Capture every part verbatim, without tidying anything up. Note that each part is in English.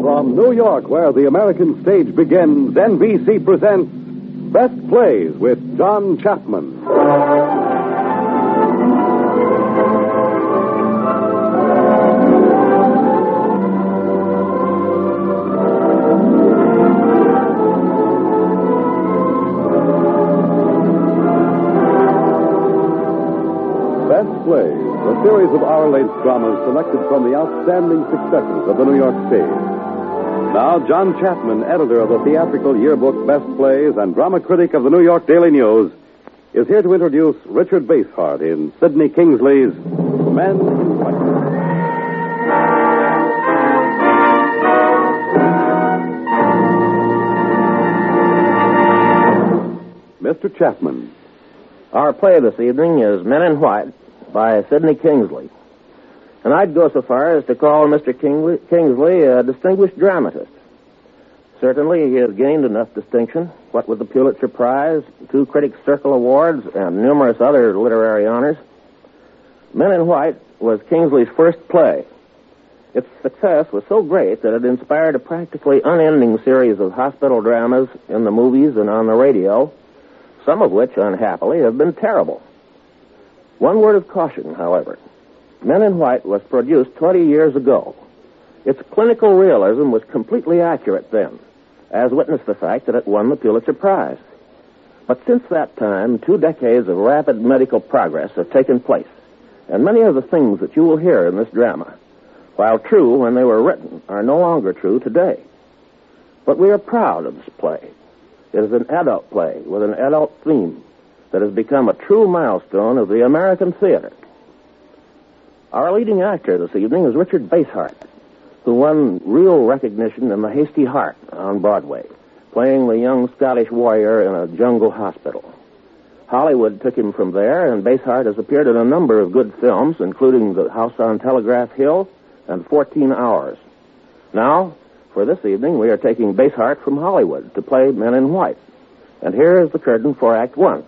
From New York, where the American stage begins, N B C presents Best Plays with John Chapman. Best Plays, a series of hour-length dramas selected from the outstanding successes of the New York stage. Now, John Chapman, editor of the theatrical yearbook Best Plays and drama critic of the New York Daily News, is here to introduce Richard Basehart in Sidney Kingsley's Men in White. Mister Chapman. Our play this evening is Men in White by Sidney Kingsley. And I'd go so far as to call Mister Kingsley, Kingsley a distinguished dramatist. Certainly, he has gained enough distinction, what with the Pulitzer Prize, two Critics' Circle Awards, and numerous other literary honors. Men in White was Kingsley's first play. Its success was so great that it inspired a practically unending series of hospital dramas in the movies and on the radio, some of which, unhappily, have been terrible. One word of caution, however. Men in White was produced twenty years ago. Its clinical realism was completely accurate then, as witnessed the fact that it won the Pulitzer Prize. But since that time, two decades of rapid medical progress have taken place, and many of the things that you will hear in this drama, while true when they were written, are no longer true today. But we are proud of this play. It is an adult play with an adult theme that has become a true milestone of the American theater. Our leading actor this evening is Richard Basehart, who won real recognition in The Hasty Heart on Broadway, playing the young Scottish warrior in a jungle hospital. Hollywood took him from there, and Basehart has appeared in a number of good films, including The House on Telegraph Hill and fourteen hours. Now, for this evening, we are taking Basehart from Hollywood to play Men in White. And here is the curtain for Act One.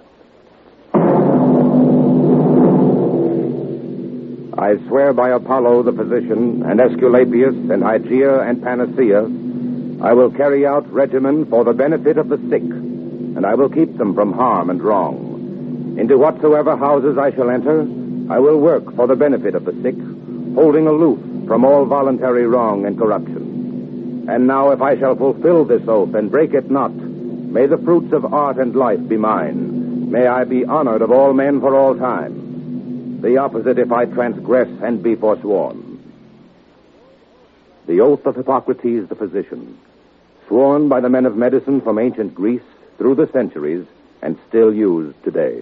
I swear by Apollo the physician, and Aesculapius, and Hygeia, and Panacea, I will carry out regimen for the benefit of the sick, and I will keep them from harm and wrong. Into whatsoever houses I shall enter, I will work for the benefit of the sick, holding aloof from all voluntary wrong and corruption. And now if I shall fulfill this oath and break it not, may the fruits of art and life be mine. May I be honored of all men for all time. The opposite if I transgress and be forsworn. The oath of Hippocrates the physician, sworn by the men of medicine from ancient Greece through the centuries and still used today.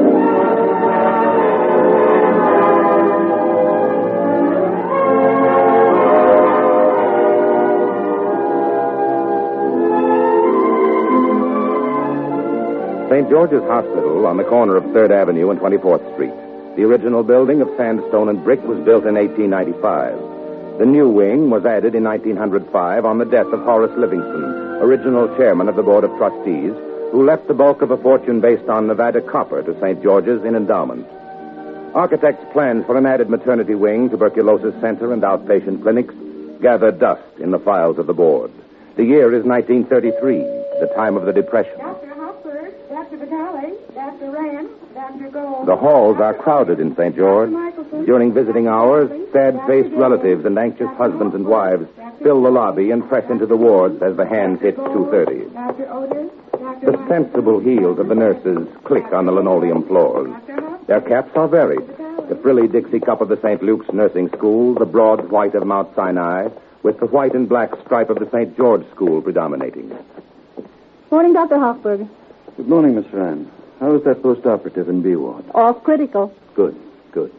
Saint George's Hospital on the corner of third Avenue and twenty-fourth Street. The original building of sandstone and brick was built in eighteen ninety-five. The new wing was added in nineteen oh five on the death of Horace Livingston, original chairman of the Board of Trustees, who left the bulk of a fortune based on Nevada copper to Saint George's in endowment. Architects' plans for an added maternity wing, tuberculosis center, and outpatient clinics gather dust in the files of the board. The year is nineteen thirty-three, the time of the Depression. Doctor Hopper, Doctor Vitale, Doctor Rand, Doctor Gold. The halls are crowded in Saint George. During visiting hours, sad-faced relatives and anxious husbands and wives fill the lobby and press into the wards as the hands hit two thirty. The sensible heels of the nurses click on the linoleum floors. Their caps are varied. The frilly Dixie cup of the Saint Luke's Nursing School, the broad white of Mount Sinai, with the white and black stripe of the Saint George School predominating. Morning, Doctor Hochberg. Good morning, Miss Rand. How is that post-operative in B ward? Off critical. Good, good.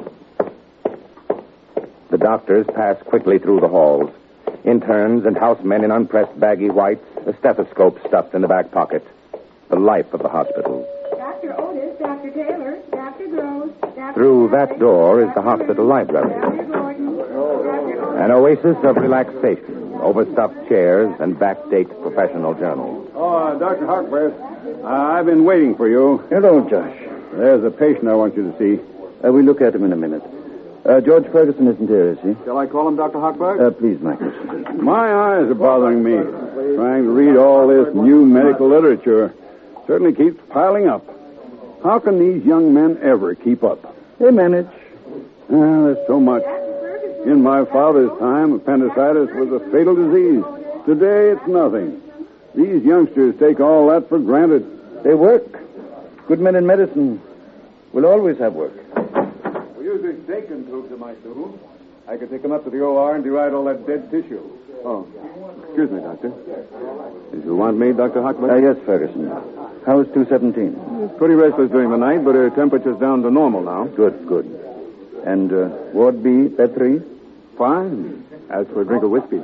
The doctors pass quickly through the halls. Interns and housemen in unpressed baggy whites, a stethoscope stuffed in the back pocket. The life of the hospital. Doctor Otis, Doctor Taylor, Doctor Groves, Doctor Through that door is the hospital library. Doctor Gordon, Doctor Otis. An oasis of relaxation, overstuffed chairs and backdate professional journals. Oh, uh, Doctor Harkworth, uh, I've been waiting for you. Hello, Josh. There's a patient I want you to see. Uh, we'll look at him in a minute. Uh, George Ferguson isn't here, is he? Shall I call him, Doctor Hochberg? Uh, please, Michael. My eyes are bothering me. Trying to read all this new medical literature certainly keeps piling up. How can these young men ever keep up? They manage. Ah, there's so much. In my father's time, appendicitis was a fatal disease. Today, it's nothing. These youngsters take all that for granted. They work. Good men in medicine will always have work. We use these Dakin tubes in my stool. I could take them up to the O R and deride all that dead tissue. Oh, excuse me, Doctor. Did you want me, Doctor Hochberg? Uh, yes, Ferguson. How is two seventeen? Pretty restless during the night, but her temperature's down to normal now. Good, good. And uh, Ward B, bed three? Fine. As for a drink of whiskey.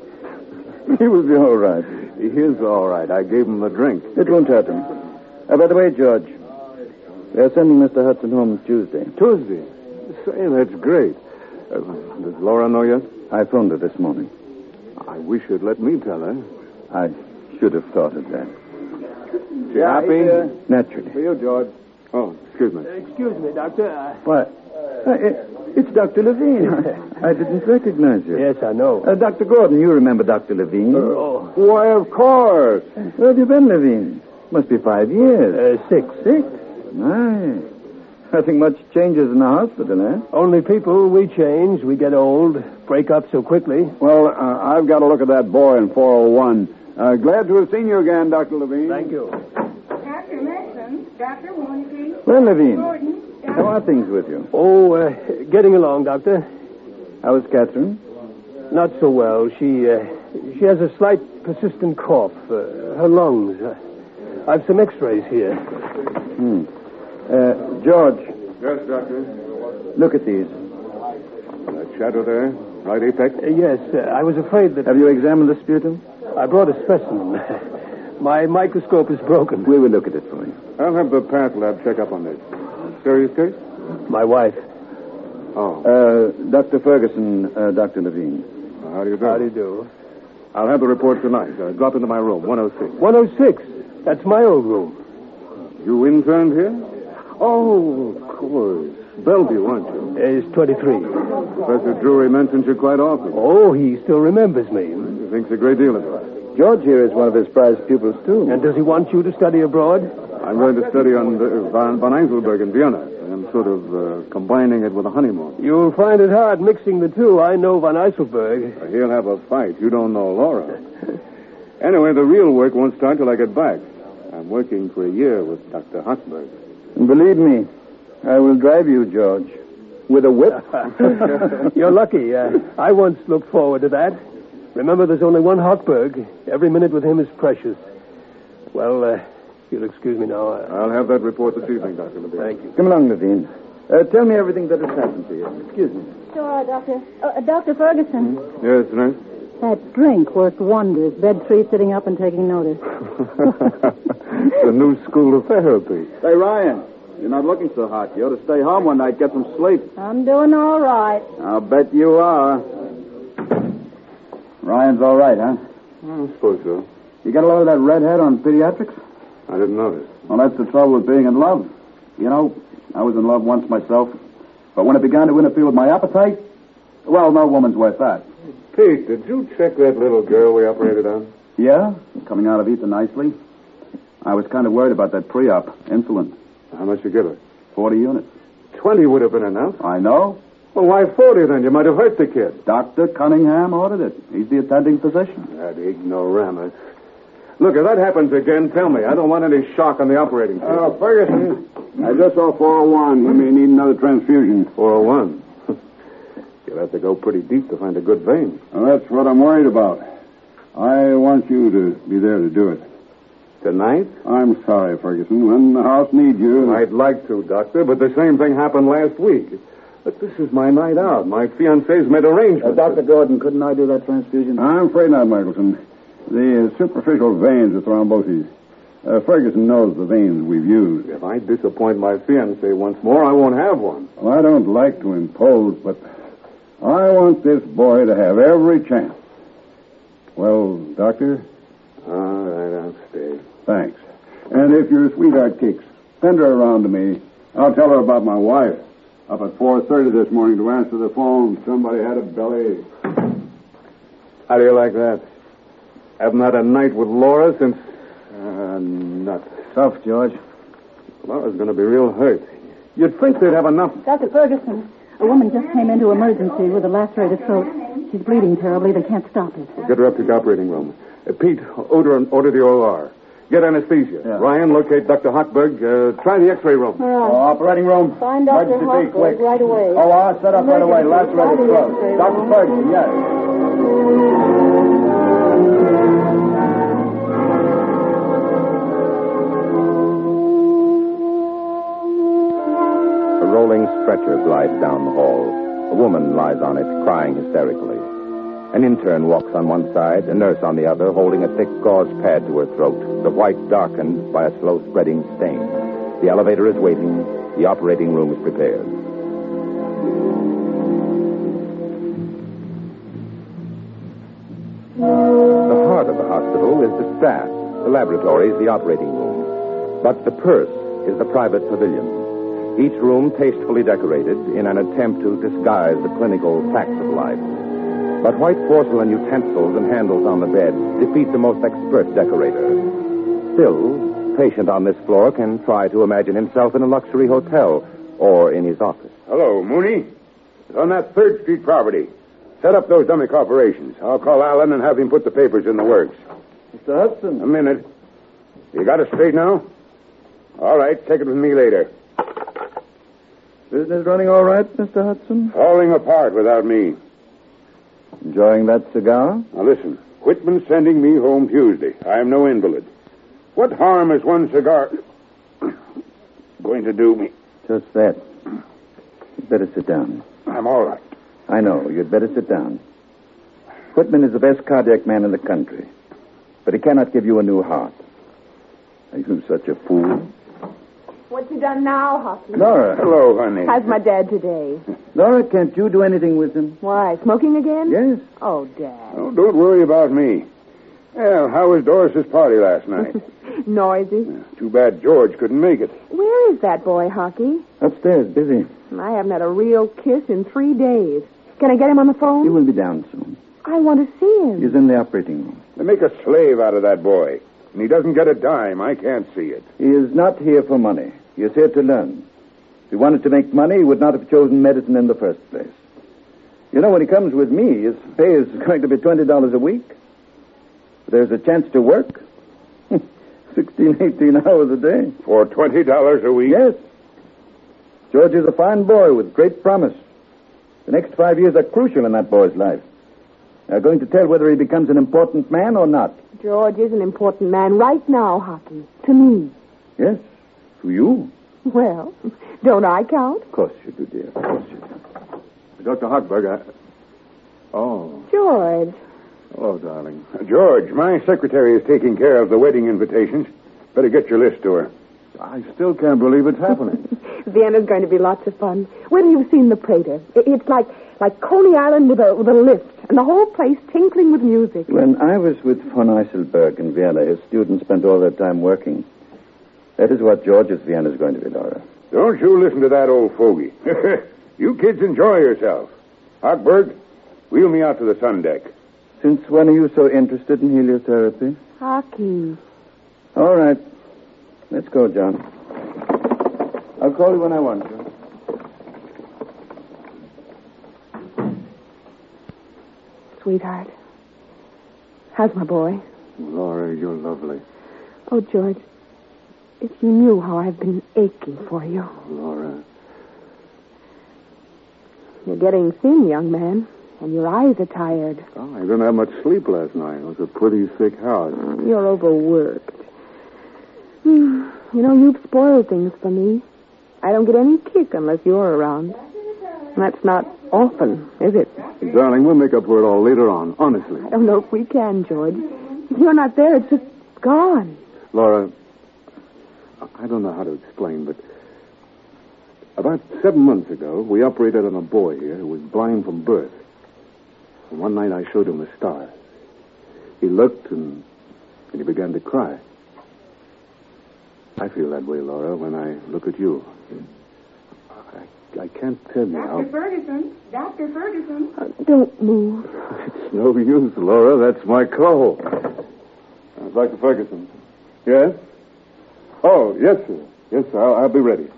He will be all right. He is all right. I gave him the drink. It won't hurt him. Uh, by the way, George, they're sending Mister Hudson home Tuesday. Tuesday? Say, that's great. Uh, does Laura know yet? I phoned her this morning. I wish you'd let me tell her. I should have thought of that. She happy? Uh, Naturally. For you, George. Oh, excuse me. Excuse me, Doctor. I... What? Uh, it, it's Doctor Levine. I didn't recognize you. Yes, I know. Uh, Doctor Gordon, you remember Doctor Levine? Oh. Why, of course. Where have you been, Levine? Must be five years. Uh, six. Six? My. Nothing much changes in the hospital, eh? Only people, we change, we get old, break up so quickly. Well, uh, I've got to look at that boy in four oh one. Uh, glad to have seen you again, Doctor Levine. Thank you. Doctor Mason, Doctor Warnke. Well, Levine, Gordon. how are things with you? Oh, uh, getting along, Doctor. How is Catherine? Not so well. She uh, she has a slight persistent cough. Uh, her lungs. Uh, I've some x-rays here. Hmm. Uh, George. Yes, Doctor. Look at these. That shadow there, right apex? Uh, yes, uh, I was afraid that... Have you examined the sputum? I brought a specimen. My microscope is broken. We will look at it for you. I'll have the path lab check up on this. Serious case? My wife. Oh. Uh, Doctor Ferguson, uh, Doctor Levine. Uh, how do you do? How do you do? I'll have the report tonight. Uh, drop into my room, one oh six. one oh six? That's my old room. You interned here? Oh, of course. Bellevue, aren't you? Uh, He's twenty-three. Professor Drury mentions you quite often. Oh, he still remembers me. He thinks a great deal of you. George here is one of his prize pupils, too. And does he want you to study abroad? I'm going to study on the, Van, Van Einzelberg in Vienna. I'm sort of uh, combining it with a honeymoon. You'll find it hard mixing the two. I know Van Eiselberg. Uh, he'll have a fight. You don't know Laura. Anyway, the real work won't start till I get back. I'm working for a year with Doctor Hochberg. And believe me, I will drive you, George, with a whip. You're lucky. Uh, I once looked forward to that. Remember, there's only one Hochberg. Every minute with him is precious. Well, uh, you'll excuse me now. Uh, I'll have that report this evening, Doctor Levine. Thank you. Come along, Levine. Uh, tell me everything that has happened to you. Excuse me. Sure, Doctor. Uh, Doctor Ferguson. Yes, nurse? That drink worked wonders. Bed three sitting up and taking notice. It's a new school of therapy. Hey, Ryan, you're not looking so hot. You ought to stay home one night, get some sleep. I'm doing all right. I'll bet you are. Ryan's all right, huh? I suppose so. You got a lot of that redhead on pediatrics? I didn't notice. Well, that's the trouble with being in love. You know, I was in love once myself, but when it began to interfere with my appetite, well, no woman's worth that. Pete, did you check that little girl we operated on? Yeah, coming out of Ethan nicely. I was kind of worried about that pre-op, insulin. How much you give her? Forty units. Twenty would have been enough. I know. Well, why forty then? You might have hurt the kid. Doctor Cunningham ordered it. He's the attending physician. That ignoramus. Look, if that happens again, tell me. I don't want any shock on the operating table. Uh, Ferguson, I just saw four oh one. We may need another transfusion. four oh one. You'll have to go pretty deep to find a good vein. Well, that's what I'm worried about. I want you to be there to do it. Tonight? I'm sorry, Ferguson. When the house needs you... I'd like to, Doctor, but the same thing happened last week. But this is my night out. My fiancé's made arrangements. Uh, Doctor Gordon, couldn't I do that transfusion? I'm afraid not, Michelson. The uh, superficial veins are thromboses. Uh, Ferguson knows the veins we've used. If I disappoint my fiancé once more, I won't have one. Well, I don't like to impose, but I want this boy to have every chance. Well, Doctor? All right, I'll stay. Thanks. And if your sweetheart kicks, send her around to me. I'll tell her about my wife. Up at four thirty this morning to answer the phone. Somebody had a belly. How do you like that? Haven't had a night with Laura since... Uh, nuts. Tough, George. Laura's going to be real hurt. You'd think they'd have enough... Doctor Ferguson, a woman just came into emergency with a lacerated throat. She's bleeding terribly. They can't stop it. Get her up to the operating room. Uh, Pete, order, order the O R. Get anesthesia. Yeah. Ryan, locate Doctor Hochberg. Uh, try the X-ray room. All right. Oh, operating room. Find Doctor Emergency, Hochberg quick. right away. Oh, I'll set up right away. Lacerated throat. Doctor Ferguson, yes. A rolling stretcher glides down the hall. A woman lies on it, crying hysterically. An intern walks on one side, a nurse on the other, holding a thick gauze pad to her throat, the white darkened by a slow-spreading stain. The elevator is waiting. The operating room is prepared. The heart of the hospital is the staff. The laboratory is the operating room. But the purse is the private pavilion. Each room tastefully decorated in an attempt to disguise the clinical facts of life. But white porcelain utensils and handles on the bed defeat the most expert decorator. Still, patient on this floor can try to imagine himself in a luxury hotel or in his office. Hello, Mooney. It's on that third Street property. Set up those dummy corporations. I'll call Allen and have him put the papers in the works. Mister Hudson. A minute. You got it straight now? All right, take it with me later. Business running all right, Mister Hudson? Falling apart without me. Enjoying that cigar? Now listen, Whitman's sending me home Tuesday. I am no invalid. What harm is one cigar going to do me? Just that. You'd better sit down. I'm all right. I know. You'd better sit down. Whitman is the best cardiac man in the country. But he cannot give you a new heart. Are you such a fool? What's he done now, Hoppy? Laura. Hello, honey. How's my dad today? Laura, can't you do anything with him? Why, smoking again? Yes. Oh, Dad. Oh, don't worry about me. Well, how was Doris's party last night? Noisy. Too bad George couldn't make it. Where is that boy, Hockey? Upstairs, busy. I haven't had a real kiss in three days. Can I get him on the phone? He will be down soon. I want to see him. He's in the operating room. They make a slave out of that boy. And he doesn't get a dime. I can't see it. He is not here for money. He is here to learn. If he wanted to make money, he would not have chosen medicine in the first place. You know, when he comes with me, his pay is going to be twenty dollars a week. There's a chance to work. Sixteen, eighteen hours a day. For twenty dollars a week? Yes. George is a fine boy with great promise. The next five years are crucial in that boy's life. They're going to tell whether he becomes an important man or not. George is an important man right now, Hockey. To me. Yes. To you? Well, don't I count? Of course you do, dear. Of course you do. Doctor Hochberg, I... Oh. George. Hello, darling. Uh, George, my secretary is taking care of the wedding invitations. Better get your list to her. I still can't believe it's happening. Vienna's going to be lots of fun. Wait till you've seen the Prater. It's like like Coney Island with a with a lift, and the whole place tinkling with music. When I was with von Eiselberg in Vienna, his students spent all their time working. That is what George's Vienna is going to be, Laura. Don't you listen to that old fogey. You kids enjoy yourself. Hochberg, wheel me out to the sun deck. Since when are you so interested in heliotherapy? Hockey. All right. Let's go, John. I'll call you when I want you. Sweetheart. How's my boy? Laura, you're lovely. Oh, George. If you knew how I've been aching for you. Laura. You're getting thin, young man. And your eyes are tired. Oh, I didn't have much sleep last night. It was a pretty sick house. Mm, you're overworked. Mm, you know, you've spoiled things for me. I don't get any kick unless you're around. That's not often, is it? Darling, we'll make up for it all later on, honestly. I don't know if we can, George. If you're not there, it's just gone. Laura, I don't know how to explain, but about seven months ago, we operated on a boy here who was blind from birth. And one night I showed him the stars. He looked and, and he began to cry. I feel that way, Laura, when I look at you. I I can't tell you how. Doctor Ferguson, Doctor Ferguson. Uh, don't move. It's no use, Laura. That's my call. Uh, Doctor Ferguson. Yes? Oh, yes, sir. Yes, sir. I'll, I'll be ready.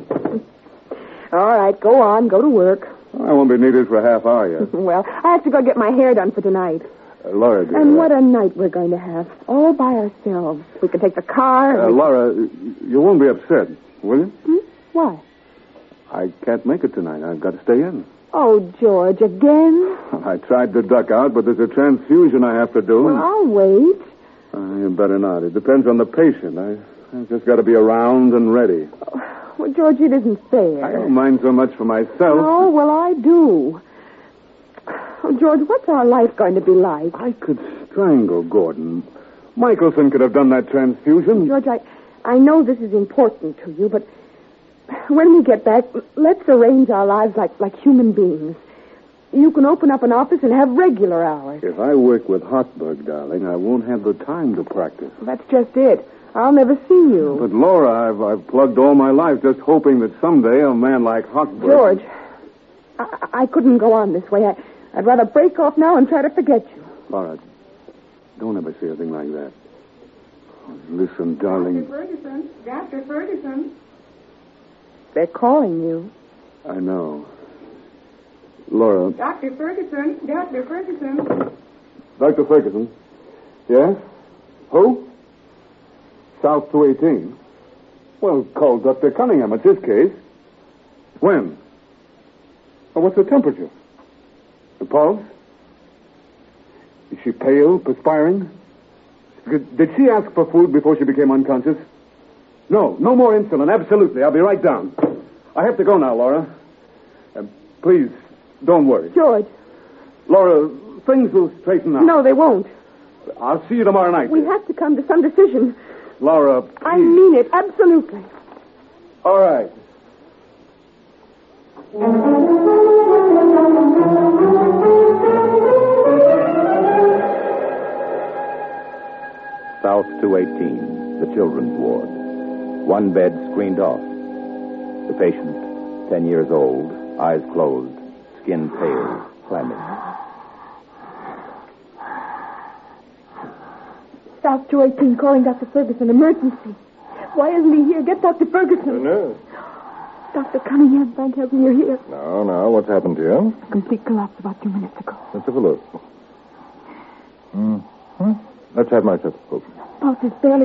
All right, go on. Go to work. I won't be needed for a half hour yet. Well, I have to go get my hair done for tonight. Uh, Laura, dear. And what a night we're going to have. All by ourselves. We can take the car. Uh, we... Laura, you won't be upset, will you? Hmm? Why? I can't make it tonight. I've got to stay in. Oh, George, again? I tried to duck out, but there's a transfusion I have to do. Well, I'll wait. Uh, you better not. It depends on the patient. I, I've just got to be around and ready. Oh, well, George, it isn't fair. I don't mind so much for myself. Oh, well, I do. Oh, George, what's our life going to be like? I could strangle Gordon. Michelson could have done that transfusion. George, I, I know this is important to you, but when we get back, let's arrange our lives like, like human beings. You can open up an office and have regular hours. If I work with Hochberg, darling, I won't have the time to practice. That's just it. I'll never see you. But, Laura, I've, I've plugged all my life just hoping that someday a man like Hochberg... George, I, I couldn't go on this way. I, I'd rather break off now and try to forget you. Laura, don't ever say a thing like that. Oh, listen, darling. Doctor Ferguson, Doctor Ferguson. They're calling you. I know. Laura. Doctor Ferguson, Doctor Ferguson. Doctor Ferguson. Yes? Who? South two eighteen. Well, call Doctor Cunningham. It's his case. When? Well, what's her temperature? The pulse? Is she pale, perspiring? Did, did she ask for food before she became unconscious? No, no more insulin. Absolutely. I'll be right down. I have to go now, Laura. Uh, please, don't worry. George. Laura, things will straighten out. No, they won't. I'll see you tomorrow night. We have to come to some decision. Laura, please. I mean it, absolutely. All right. South two eighteen, the children's ward. One bed screened off. The patient, ten years old, eyes closed, skin pale, clammy. South two eighteen calling Doctor Ferguson. Emergency. Why isn't he here? Get Doctor Ferguson. No. Doctor Cunningham, thank heaven you're here. No, no. What's happened to you? A complete collapse about two minutes ago. Let's have a look. Mm-hmm. Let's have my stethoscope. Pulse is barely...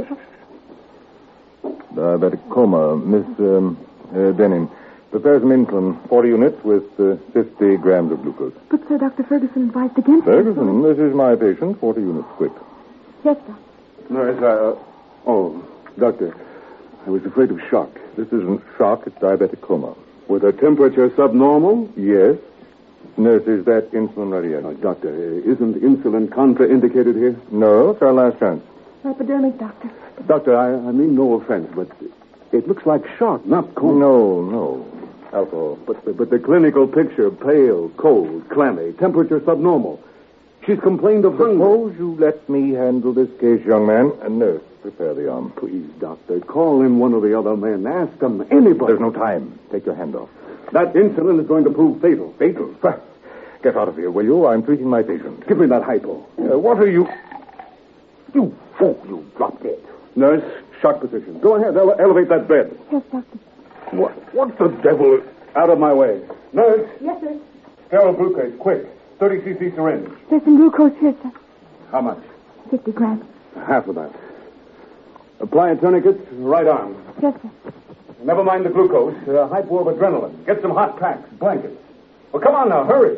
Diabetic coma. Miss um, uh, Denning. Prepare some insulin, forty units with uh, fifty grams of glucose. But, sir, Doctor Ferguson advised against it. Ferguson, this is my patient. forty units, quick. Yes, sir. Nurse, I... Uh, oh, doctor, I was afraid of shock. This isn't shock, it's diabetic coma. With her temperature subnormal? Yes. Nurse, is that insulin ready yet? Uh, doctor, uh, isn't insulin contraindicated here? No, it's our last chance. Hypodermic, doctor. Doctor, I, I mean no offense, but it looks like shock, not coma. No, no. Alcohol. But the, but the clinical picture, pale, cold, clammy, temperature subnormal. She's complained of hunger. Suppose you let me handle this case, young man. And nurse, prepare the arm. Please, doctor, call in one of the other men. Ask them, anybody. There's no time. Take your hand off. That insulin is going to prove fatal. Fatal? Get out of here, will you? I'm treating my patient. Give me that hypo. Uh, what are you... You fool, you dropped it. Nurse, shock position. Go ahead, ele- elevate that bed. Yes, doctor. What, what the devil? Out of my way. Nurse. Yes, sir. Sterile glucose, quick. thirty cc syringe. There's some glucose here, sir. How much? fifty grams. Half of that. Apply a tourniquet, right arm. Yes, sir. Never mind the glucose. Uh, hypo of adrenaline. Get some hot packs, blankets. Well, come on now, hurry.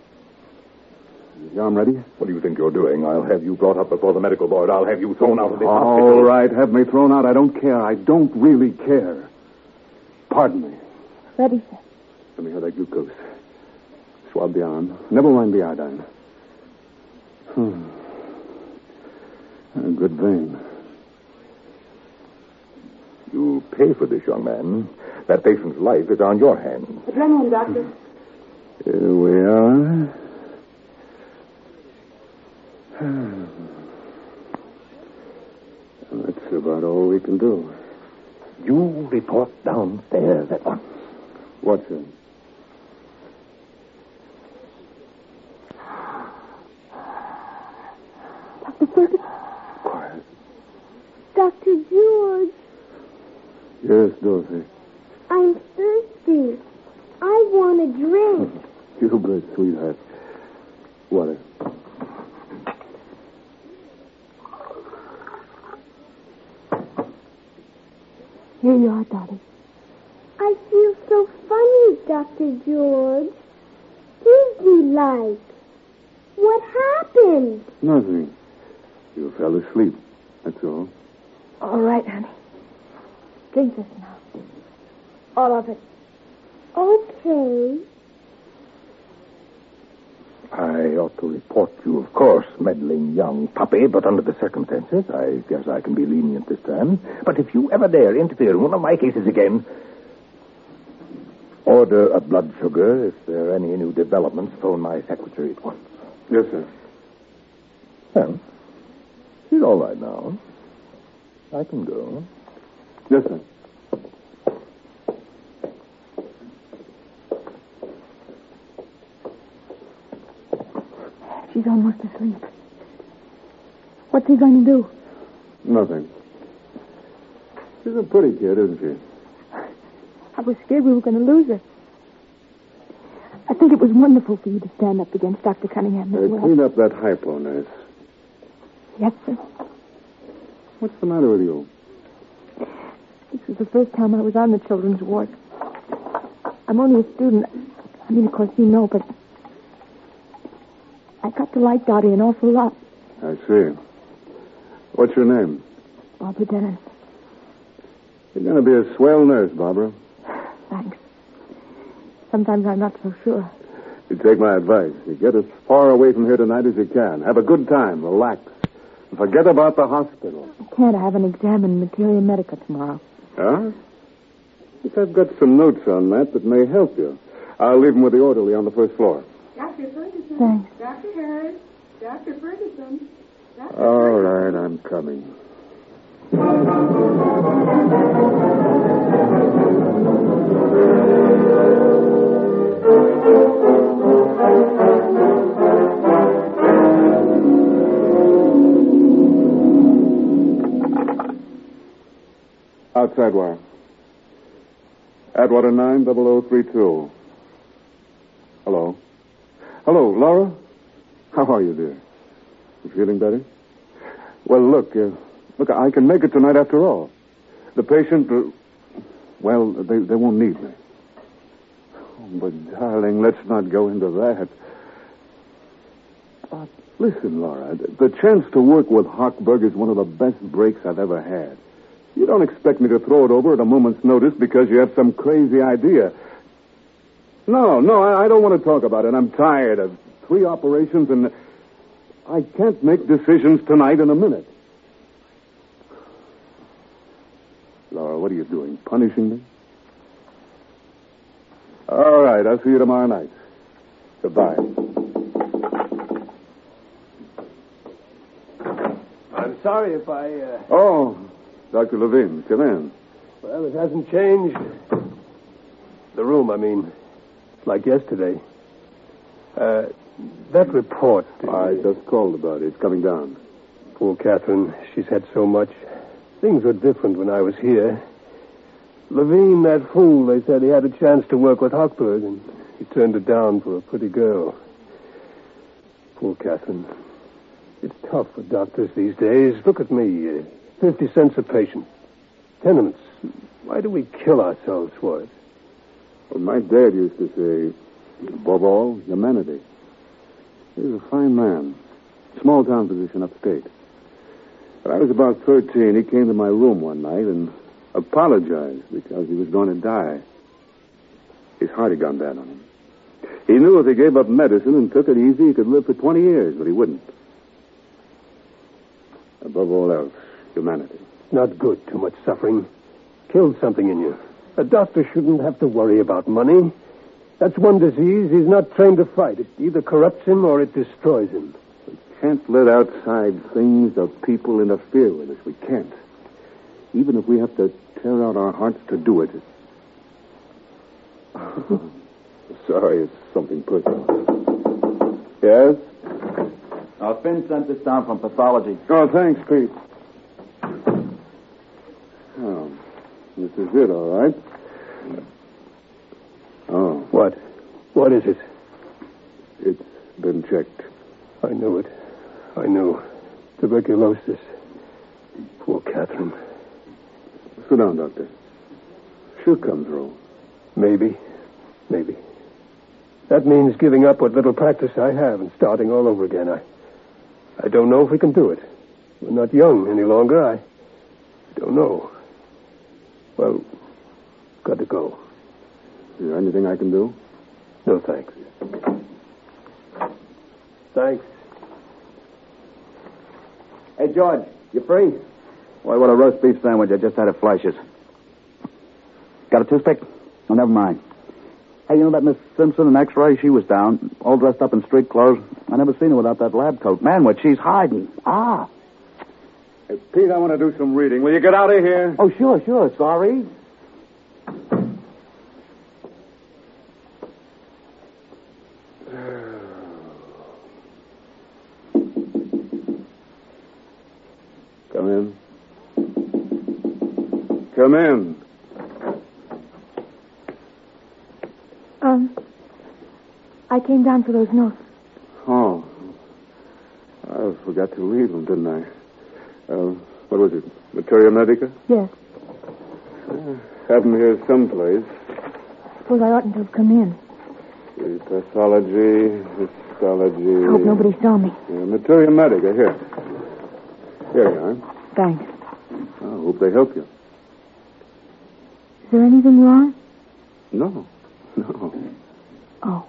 Is the arm ready? What do you think you're doing? I'll have you brought up before the medical board. I'll have you thrown out of this hospital. All right, have me thrown out. I don't care. I don't really care. Pardon me. Ready, sir. Let me have that glucose. Swab the arm. Never mind the iodine. Hmm. A good vein. You pay for this, young man. That patient's life is on your hands. Adrenaline, doctor. Here we are. That's about all we can do. You report downstairs at once. What's it? Doctor Ferguson? Quiet. Doctor George. Yes, Dorothy. I'm thirsty. I want a drink. You bet, sweetheart. Water. Here you are, Daddy. I feel so funny, Doctor George. Disney-like. What happened? Nothing. You fell asleep. That's all. All right, honey. Drink this now. All of it. Okay. I ought to report you, of course, meddling young puppy, but under the circumstances, I guess I can be lenient this time. But if you ever dare interfere in one of my cases again, order a blood sugar. If there are any new developments, phone my secretary at once. Yes, sir. Well, she's all right now. I can go. Yes, sir. She's almost asleep. What's he going to do? Nothing. She's a pretty kid, isn't she? I was scared we were going to lose her. I think it was wonderful for you to stand up against Doctor Cunningham. Uh, well. clean up that hypo, nurse. Yes, sir. What's the matter with you? This was the first time I was on the children's ward. I'm only a student. I mean, of course, you know, but I got to like Dottie an awful lot. I see. What's your name? Barbara Dennis. You're going to be a swell nurse, Barbara. Thanks. Sometimes I'm not so sure. You take my advice. You get as far away from here tonight as you can. Have a good time. Relax. And forget about the hospital. I can't. I have an exam in Materia Medica tomorrow. Huh? I think I've got some notes on that that may help you. I'll leave them with the orderly on the first floor. Doctor Ferguson. Thanks. Doctor Harris. Doctor Ferguson. Doctor All right, I'm coming. Outside wire. Atwater nine double oh three two. Hello. Hello, Laura. How are you, dear? You feeling better? Well, look, uh, look, I can make it tonight after all. The patient, uh, well, they, they won't need me. Oh, but, darling, let's not go into that. But listen, Laura, the, the chance to work with Hochberg is one of the best breaks I've ever had. You don't expect me to throw it over at a moment's notice because you have some crazy idea. No, no, I, I don't want to talk about it. I'm tired of three operations, and I can't make decisions tonight in a minute. Laura, what are you doing? Punishing me? All right, I'll see you tomorrow night. Goodbye. I'm sorry if I... Uh... Oh, Doctor Levine, come in. Well, it hasn't changed. The room, I mean. It's like yesterday. Uh, that report... I just called about it. It's coming down. Poor Catherine. She's had so much. Things were different when I was here. Levine, that fool, they said he had a chance to work with Hochberg, and he turned it down for a pretty girl. Poor Catherine. It's tough for doctors these days. Look at me. Uh, Fifty cents a patient. Tenements. Why do we kill ourselves for it? Well, my dad used to say, above all, humanity. He was a fine man. Small town physician upstate. When I was about thirteen, he came to my room one night and apologized because he was going to die. His heart had gone bad on him. He knew if he gave up medicine and took it easy, he could live for twenty years, but he wouldn't. Above all else, humanity. Not good, too much suffering. Killed something in you. A doctor shouldn't have to worry about money. That's one disease he's not trained to fight. It either corrupts him or it destroys him. We can't let outside things or people interfere with us. We can't. Even if we have to tear out our hearts to do it. Sorry, it's something personal. Yes? Now, Finn sent this down from pathology. Oh, thanks, Pete. Oh, this is it, all right. Oh. What? What is it? It's been checked. I knew it. I knew. Tuberculosis. Poor Catherine. Sit down, Doctor. She'll come through. Maybe. Maybe. That means giving up what little practice I have and starting all over again. I I don't know if we can do it. We're not young any longer. I don't know. Well, got to go. Is there anything I can do? No, thanks. Thanks. Hey, George, you free? Why, what a roast beef sandwich. I just had at Fleisch's. Got a toothpick? Oh, never mind. Hey, you know that Miss Simpson in X-ray? She was down, all dressed up in street clothes. I never seen her without that lab coat. Man, what she's hiding. Ah. Hey, Pete, I want to do some reading. Will you get out of here? Oh, sure, sure. Sorry. Come in. Come in. Um, I came down for those notes. Oh. I forgot to leave them, didn't I? Uh, what was it? Materia Medica? Yes. Uh, have them here someplace. Suppose I oughtn't to have come in. The pathology, histology. I hope nobody saw me. Yeah, Materia Medica, here. Here you are. Thanks. I hope they help you. Is there anything wrong? No. No. Oh.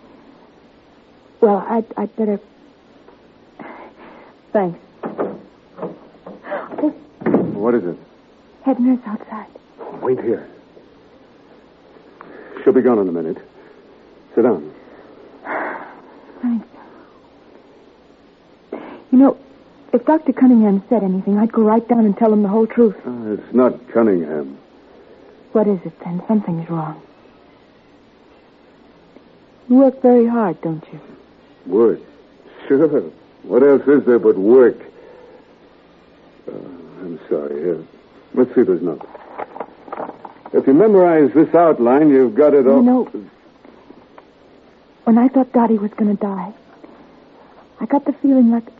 Well, I'd, I'd better... Thanks. Oh, What is it? head nurse outside. Wait here. She'll be gone in a minute. Sit down. Thanks. You know, if Doctor Cunningham said anything, I'd go right down and tell him the whole truth. Uh, it's not Cunningham. What is it, then? Something's wrong. You work very hard, don't you? Work? Sure. What else is there but work? Uh, I'm sorry. Here. Let's see there's nothing. If you memorize this outline, you've got it all. You know, when I thought Dottie was going to die, I got the feeling like...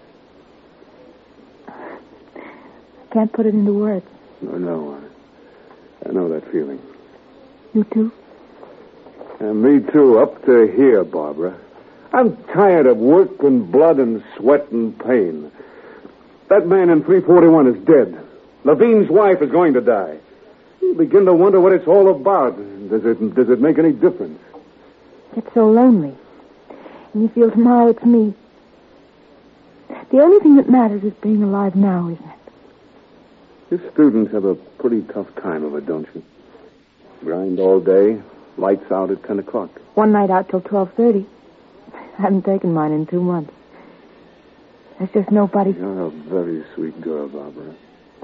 I can't put it into words. No, no. I, I know that feeling. You too? And me too, up to here, Barbara. I'm tired of work and blood and sweat and pain. That man in three forty-one is dead. Levine's wife is going to die. You begin to wonder what it's all about. Does it, does it make any difference? It's so lonely. And you feel tomorrow it's me. The only thing that matters is being alive now, isn't it? You students have a pretty tough time of it, don't you? Grind all day, lights out at ten o'clock. One night out till twelve thirty. I haven't taken mine in two months. There's just nobody... You're a very sweet girl, Barbara.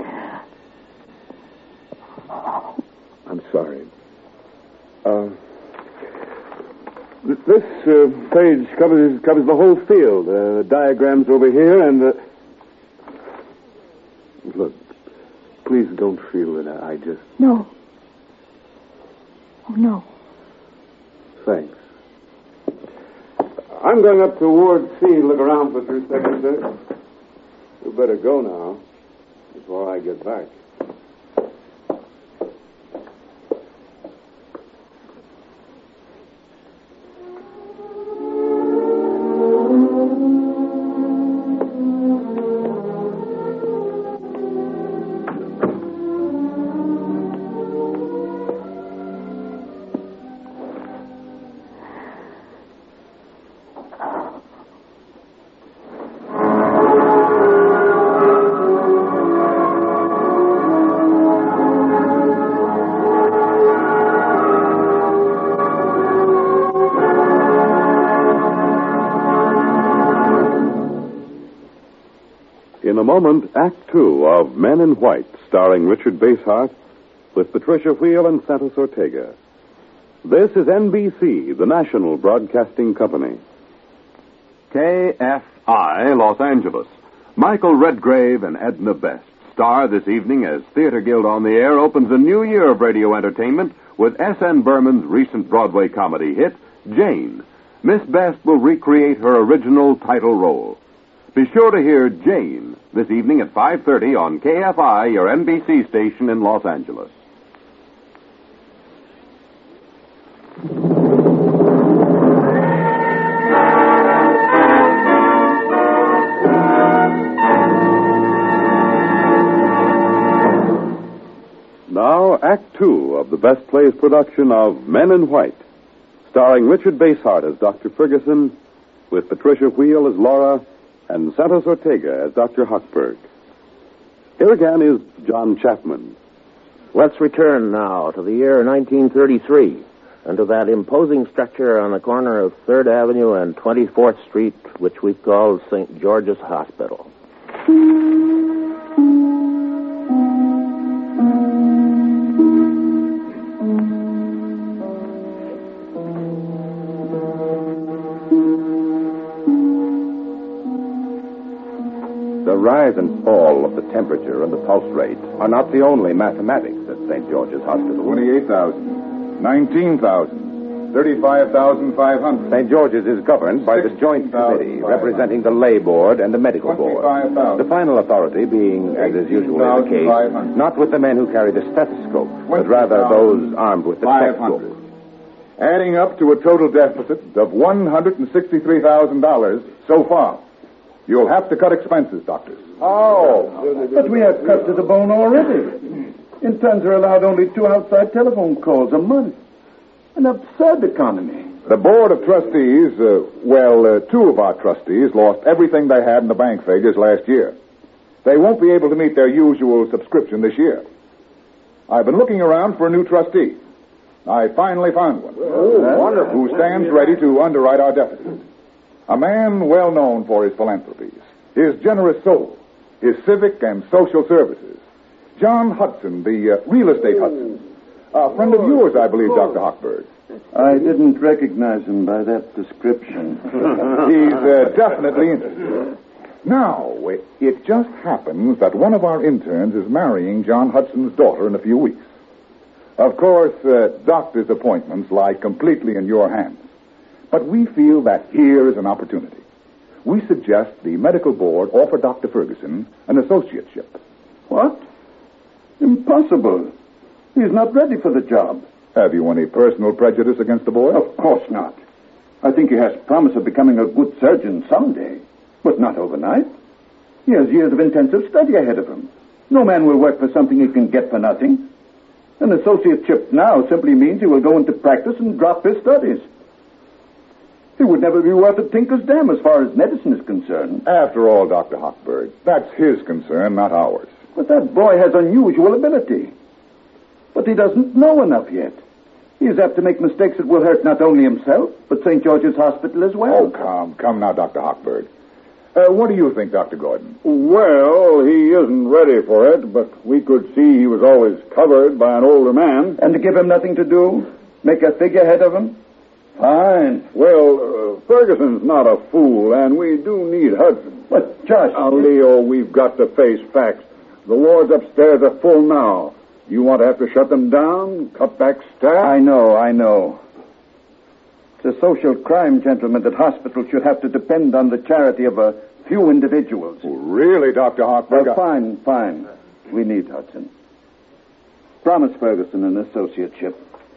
I'm sorry. Uh, th- this uh, page covers covers the whole field. Uh, the diagrams over here and the... Look, please don't feel that I just... No. Oh, no. Thanks. I'm going up to Ward C and look around for three seconds, sir. You better go now before I get back. In a moment, Act Two of Men in White, starring Richard Basehart, with Patricia Wheel and Santos Ortega. This is N B C, the national broadcasting company. K F I, Los Angeles. Michael Redgrave and Edna Best star this evening as Theater Guild on the Air opens a new year of radio entertainment with S N Berman's recent Broadway comedy hit, Jane. Miss Best will recreate her original title role. Be sure to hear Jane this evening at five thirty on K F I, your N B C station in Los Angeles. Now, Act Two of the Best Plays production of Men in White, starring Richard Basehart as Doctor Ferguson, with Patricia Wheel as Laura, and Santos Ortega as Doctor Hochberg. Here again is John Chapman. Let's return now to the year nineteen thirty-three and to that imposing structure on the corner of third Avenue and twenty-fourth Street, which we call Saint George's Hospital. The rise and fall of the temperature and the pulse rate are not the only mathematics at Saint George's Hospital. twenty-eight thousand. nineteen thousand. thirty-five thousand five hundred. Saint George's is governed by the Joint Committee, representing the Lay Board and the Medical Board. The final authority being, as is usually the case, not with the men who carry the stethoscope, but rather those armed with the textbook. Adding up to a total deficit of one hundred sixty-three thousand dollars so far. You'll have to cut expenses, doctors. Oh, but we have cut to the bone already. Interns are allowed only two outside telephone calls a month. An absurd economy. The Board of Trustees, uh, well, uh, two of our trustees lost everything they had in the bank figures last year. They won't be able to meet their usual subscription this year. I've been looking around for a new trustee. I finally found one. Oh, wonderful. Who stands ready to underwrite our deficit. A man well known for his philanthropies, his generous soul, his civic and social services. John Hudson, the uh, real estate Hudson. A friend of yours, I believe, Doctor Hochberg. I didn't recognize him by that description. He's uh, definitely interested. Now, it just happens that one of our interns is marrying John Hudson's daughter in a few weeks. Of course, uh, doctor's appointments lie completely in your hands. But we feel that here is an opportunity. We suggest the medical board offer Doctor Ferguson an associateship. What? Impossible. He's not ready for the job. Have you any personal prejudice against the boy? Of course not. I think he has promise of becoming a good surgeon someday, but not overnight. He has years of intensive study ahead of him. No man will work for something he can get for nothing. An associateship now simply means he will go into practice and drop his studies. He would never be worth a tinker's dam as far as medicine is concerned. After all, Doctor Hochberg, that's his concern, not ours. But that boy has unusual ability. But he doesn't know enough yet. He is apt to make mistakes that will hurt not only himself, but Saint George's Hospital as well. Oh, come, come now, Doctor Hochberg. Uh, what do you think, Doctor Gordon? Well, he isn't ready for it, but we could see he was always covered by an older man. And to give him nothing to do? Make a figurehead of him? Fine. Well, uh, Ferguson's not a fool, and we do need Hudson. But, Josh... Now, Leo, we've got to face facts. The wards upstairs are full now. You want to have to shut them down, cut back staff? I know, I know. It's a social crime, gentlemen, that hospitals should have to depend on the charity of a few individuals. Oh, really, Doctor Hochberg? Well, fine, fine. We need Hudson. Promise Ferguson an associateship.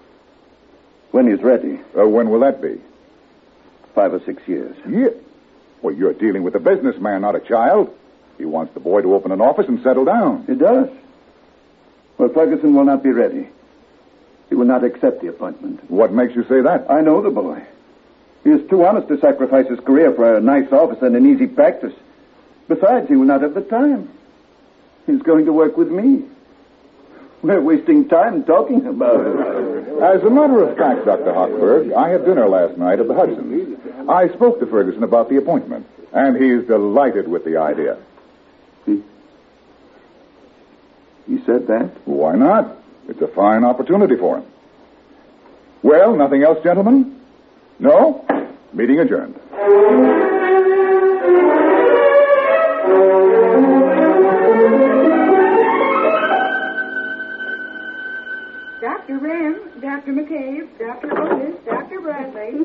When he's ready. Uh, when will that be? Five or six years. Yeah. Well, you're dealing with a businessman, not a child. He wants the boy to open an office and settle down. He does. Well, Ferguson will not be ready. He will not accept the appointment. What makes you say that? I know the boy. He is too honest to sacrifice his career for a nice office and an easy practice. Besides, he will not have the time. He's going to work with me. We're wasting time talking about it. As a matter of fact, Doctor Hochberg, I had dinner last night at the Hudson's. I spoke to Ferguson about the appointment, and he's delighted with the idea. He... He said that? Why not? It's a fine opportunity for him. Well, nothing else, gentlemen? No? Meeting adjourned. Doctor McCabe, Doctor Otis, Doctor Bradley.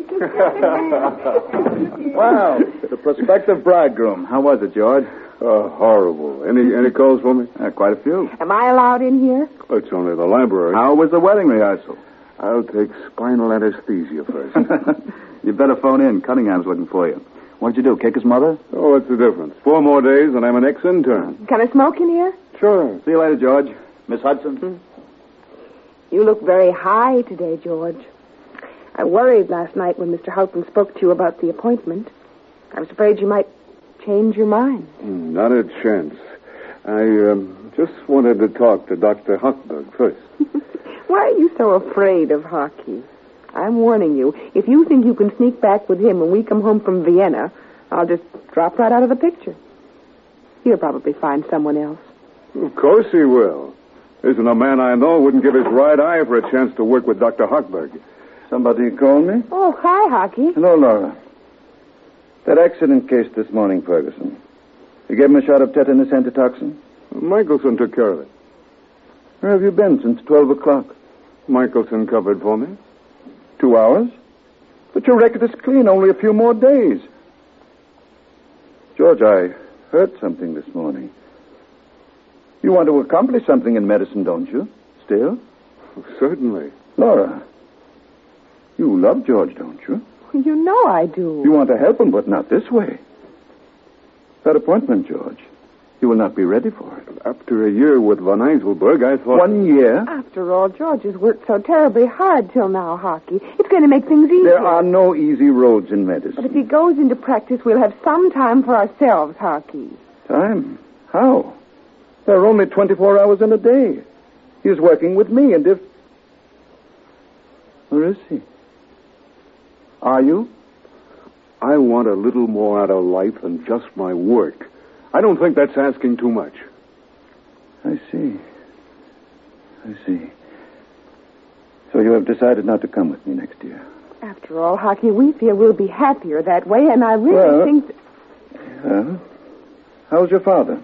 Wow. The prospective bridegroom. How was it, George? Uh, horrible. Any any calls for me? Uh, quite a few. Am I allowed in here? It's only the library. How was the wedding rehearsal? I'll take spinal anesthesia first. You better phone in. Cunningham's looking for you. What'd you do, kick his mother? Oh, what's the difference? Four more days and I'm an ex-intern. Can I smoke in here? Sure. See you later, George. Miss Hudson? Hmm. You look very high today, George. I worried last night when Mister Houghton spoke to you about the appointment. I was afraid you might change your mind. Mm, not a chance. I um, just wanted to talk to Doctor Hochberg first. Why are you so afraid of Hockey? I'm warning you. If you think you can sneak back with him when we come home from Vienna, I'll just drop right out of the picture. He'll probably find someone else. Of course he will. Isn't a man I know wouldn't give his right eye for a chance to work with Doctor Hochberg. Somebody called me? Oh, hi, Hockey. Hello, Laura. That accident case this morning, Ferguson. You gave him a shot of tetanus antitoxin? Michelson took care of it. Where have you been since twelve o'clock? Michelson covered for me. Two hours? But your record is clean. Only a few more days. George, I heard something this morning. You want to accomplish something in medicine, don't you? Still? Certainly. Laura, you love George, don't you? You know I do. You want to help him, but not this way. That appointment, George, you will not be ready for it. After a year with Von Eiselberg, I thought... One year? After all, George has worked so terribly hard till now, Hockey. It's going to make things easier. There are no easy roads in medicine. But if he goes into practice, we'll have some time for ourselves, Hockey. Time? How? There are only twenty-four hours in a day. He's working with me, and if... Where is he? Are you? I want a little more out of life than just my work. I don't think that's asking too much. I see. I see. So you have decided not to come with me next year. After all, Hockey, we feel we'll be happier that way, and I really well, think... That... Well, how's your father?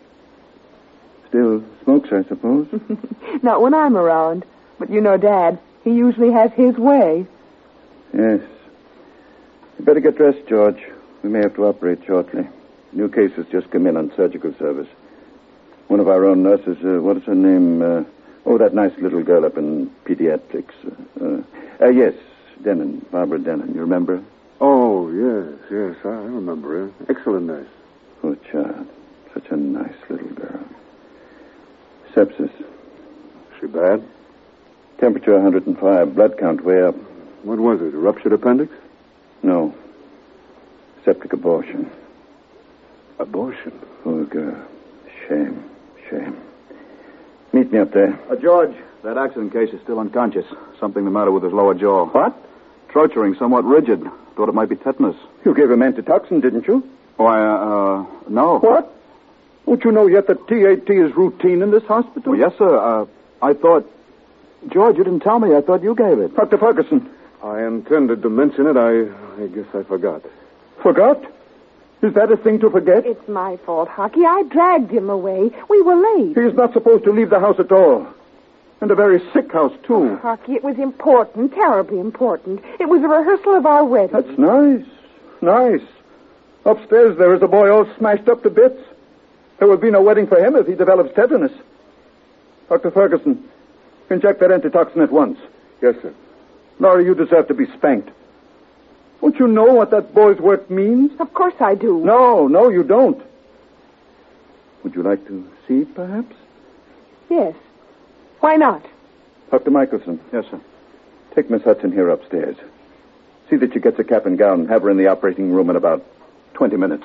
Still smokes, I suppose? Not when I'm around. But you know, Dad, he usually has his way. Yes. You better get dressed, George. We may have to operate shortly. New case has just come in on surgical service. One of our own nurses, uh, what is her name? Uh, oh, that nice little girl up in pediatrics. Uh, uh, uh, yes, Denon, Barbara Denon. You remember? Oh, yes, yes, I remember her. Excellent nurse. Poor child. Such a nice little girl. Sepsis. She bad? Temperature one hundred five. Blood count way up. What was it, a ruptured appendix? No. Septic abortion. Abortion? Poor girl. Shame. Shame. Meet me up there. Uh, George, that accident case is still unconscious. Something the matter with his lower jaw. What? Torturing, somewhat rigid. Thought it might be tetanus. You gave him antitoxin, didn't you? Why, uh, uh, no. What? Don't you know yet that T A T is routine in this hospital? Well, yes, sir. Uh, I thought... George, you didn't tell me. I thought you gave it. Doctor Ferguson. I intended to mention it. I, I guess I forgot. Forgot? Is that a thing to forget? It's my fault, Hockey. I dragged him away. We were late. He is not supposed to leave the house at all. And a very sick house, too. Oh, Hockey, it was important, terribly important. It was a rehearsal of our wedding. That's nice. Nice. Upstairs there is a boy all smashed up to bits. There will be no wedding for him if he develops tetanus. Doctor Ferguson, inject that antitoxin at once. Yes, sir. Laura, you deserve to be spanked. Don't you know what that boy's work means? Of course I do. No, no, you don't. Would you like to see it, perhaps? Yes. Why not? Doctor Michelson. Yes, sir. Take Miss Hudson here upstairs. See that she gets a cap and gown and have her in the operating room in about twenty minutes.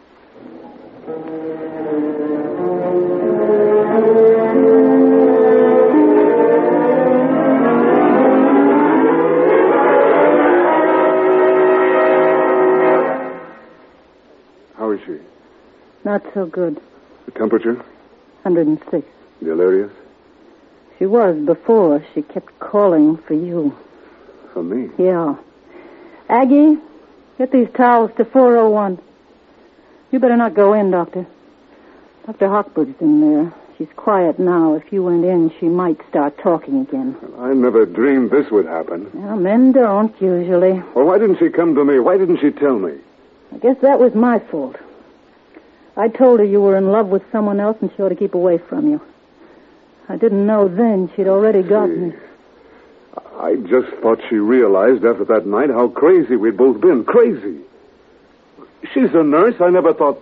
How is she? Not so good. The temperature? one hundred six. Delirious? She was before. She kept calling for you. For me? Yeah. Aggie, get these towels to four oh one. You better not go in, Doctor. Doctor Hochberg's in there. She's quiet now. If you went in, she might start talking again. I never dreamed this would happen. Well, men don't, usually. Well, why didn't she come to me? Why didn't she tell me? I guess that was my fault. I told her you were in love with someone else and she ought to keep away from you. I didn't know then she'd already got me. I just thought she realized after that night how crazy we'd both been. Crazy. She's a nurse. I never thought...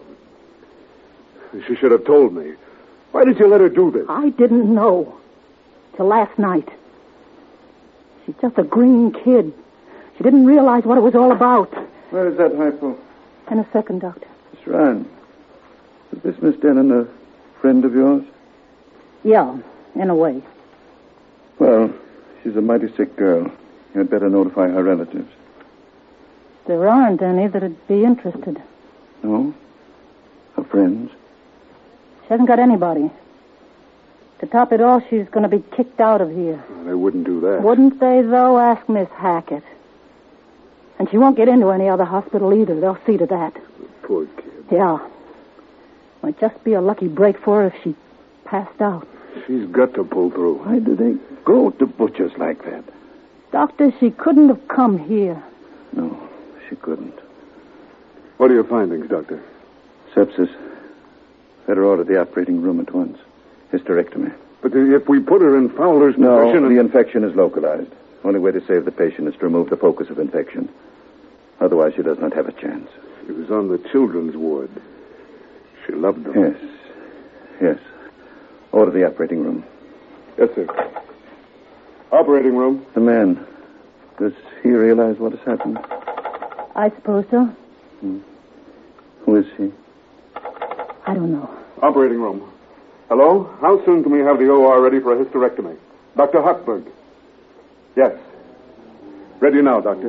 She should have told me. Why did you let her do this? I didn't know. Till last night. She's just a green kid. She didn't realize what it was all about. Where is that hypo? In a second, Doctor. Miss Ryan, is this Miss Denon a friend of yours? Yeah, in a way. Well, she's a mighty sick girl. You'd better notify her relatives. There aren't any that'd be interested. No? Her friends? She hasn't got anybody. To top it all, she's going to be kicked out of here. Oh, they wouldn't do that. Wouldn't they, though? Ask Miss Hackett. And she won't get into any other hospital either. They'll see to that. Poor kid. Yeah. Might just be a lucky break for her if she passed out. She's got to pull through. Why do they go to butchers like that? Doctor, she couldn't have come here. No, she couldn't. What are your findings, Doctor? Sepsis. Better order the operating room at once. Hysterectomy. But if we put her in Fowler's No, position... the infection is localized. Only way to save the patient is to remove the focus of infection. Otherwise, she does not have a chance. She was on the children's ward. She loved them. Yes. Yes. Order the operating room. Yes, sir. Operating room. The man. Does he realize what has happened? I suppose so. Hmm. Who is he? I don't know. Operating room. Hello? How soon can we have the O R ready for a hysterectomy? Doctor Hochberg. Yes. Ready now, Doctor.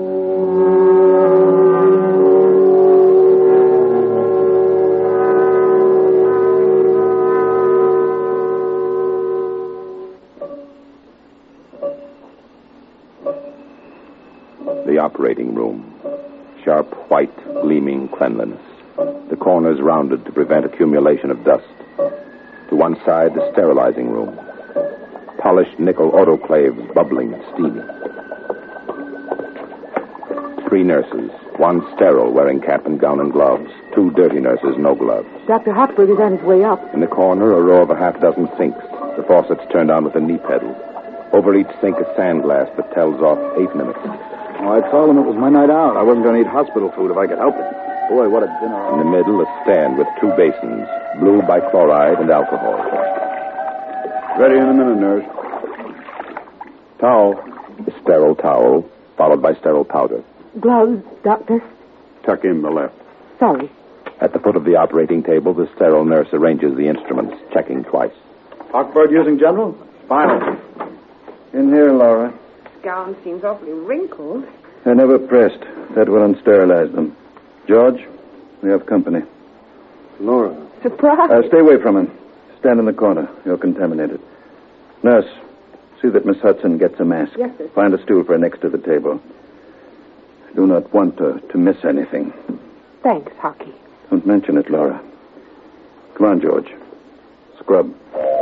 The operating room. Sharp, white, gleaming cleanliness. The corners rounded to prevent accumulation of dust. To one side, the sterilizing room. Polished nickel autoclaves bubbling and steaming. Three nurses, one sterile wearing cap and gown and gloves, two dirty nurses, no gloves. Doctor Hochberg is on his way up. In the corner, a row of a half dozen sinks, the faucets turned on with a knee pedal. Over each sink, a sand glass that tells off eight minutes. Oh, I told him it was my night out. I wasn't going to eat hospital food if I could help it. Boy, what a dinner. In the middle, a stand with two basins, blue bichloride and alcohol. Ready in a minute, nurse. Towel. A sterile towel, followed by sterile powder. Gloves, doctor. Tuck in the left. Sorry. At the foot of the operating table, the sterile nurse arranges the instruments, checking twice. Hochberg using general? Spinal. In here, Laura. Gown seems awfully wrinkled. They're never pressed. That will unsterilize them. George, we have company. Laura. Surprise. Uh, stay away from him. Stand in the corner. You're contaminated. Nurse, see that Miss Hudson gets a mask. Yes, sir. Find a stool for her next to the table. I do not want her to miss anything. Thanks, Hockey. Don't mention it, Laura. Come on, George. Scrub.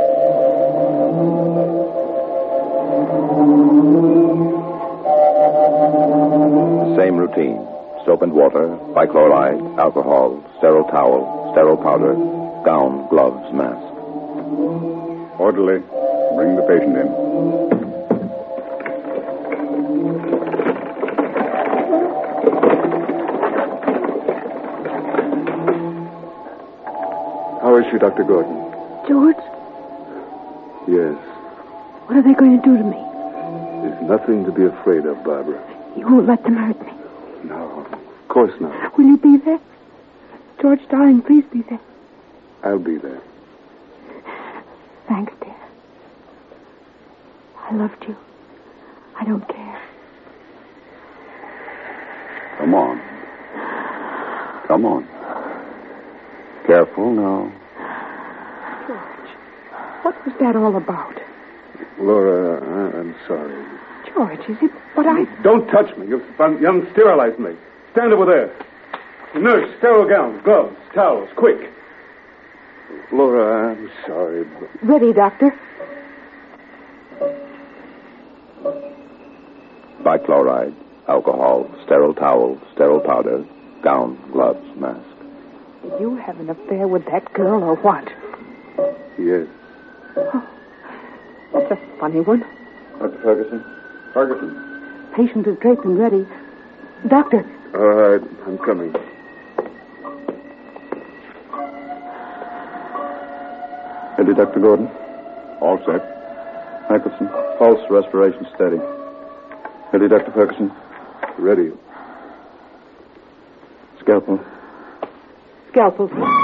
The same routine. Soap and water, bichloride, alcohol, sterile towel, sterile powder, gown, gloves, mask. Orderly, bring the patient in. How is she, Doctor Gordon? George, Yes. what are they going to do to me? There's nothing to be afraid of, Barbara. You won't let them hurt me. No, of course not. Will you be there? George, darling, please be there. I'll be there. Thanks, dear. I loved you. I don't care. Come on. Come on. Careful now. George, what was that all about? Laura, I- I'm sorry. George, is it what I... Don't touch me. You've, un- you unsterilized me. Stand over there. Nurse, sterile gowns, gloves, towels, quick. Laura, I'm sorry. But... Ready, Doctor. Bichloride, alcohol, sterile towel, sterile powder, gown, gloves, mask. Did you have an affair with that girl or what? Yes. Oh, that's a funny one. Doctor Ferguson? Ferguson? Patient is draped and ready. Doctor. All right, I'm coming. Ready, Doctor Gordon? All set. Michelson, pulse, respiration steady. Ready, Doctor Ferguson? Ready. Scalpel. Scalpel.